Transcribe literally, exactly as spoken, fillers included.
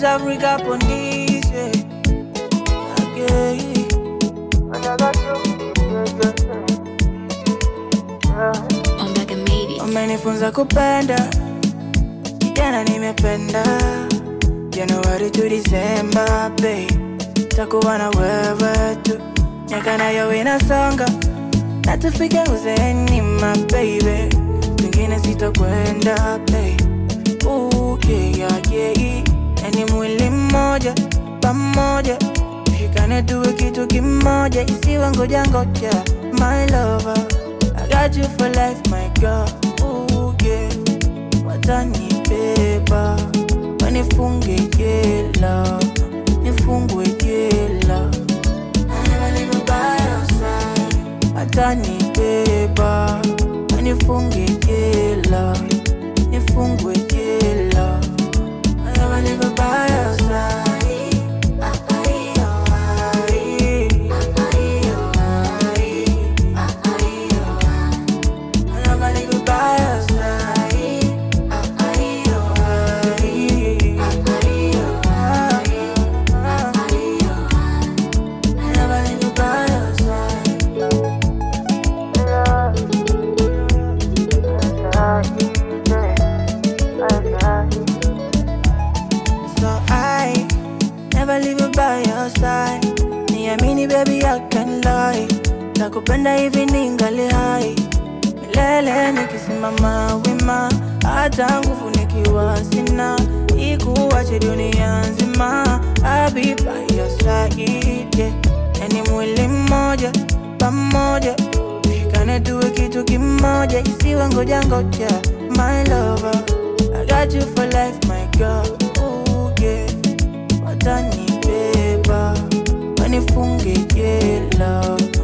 West Africa police, yeah. Okay. And I got you, yeah, yeah. Omega made it. Umenifunza kupenda, kijana nimependa. January to December, babe. Takuwa na wewe tu. Miaka nayo inasonga, na tufike uzeeni, my baby. Pengine sitokwenda, babe. Ooh, yeah, yeah, yeah. Ni mwili mmoja, pamoja. Tushikane tuwe kitu kimoja. Isiwe ngoja ngoja, my lover. I got you for life, my girl. Ooh, yeah. Watanibeba, wanifunge jela, nifungwe jela. I never leave you by your side. Watanibeba, wanifunge jela, nifungwe jela. I never leave you by your side. Baby, I can't lie. Nakupenda hivi ningali hai. Milele nikisimama wima, hata nguvu nikiwa sina. Ikuache dunia nzima, I'll be by your side, yeah. Yani mwili mmoja, pamoja. Tushikane tuwe kitu kimoja. Isiwe ngoja ngoja, my lover. I got you for life, my girl. Ooh, yeah. Watanibeba, wanifunge jela.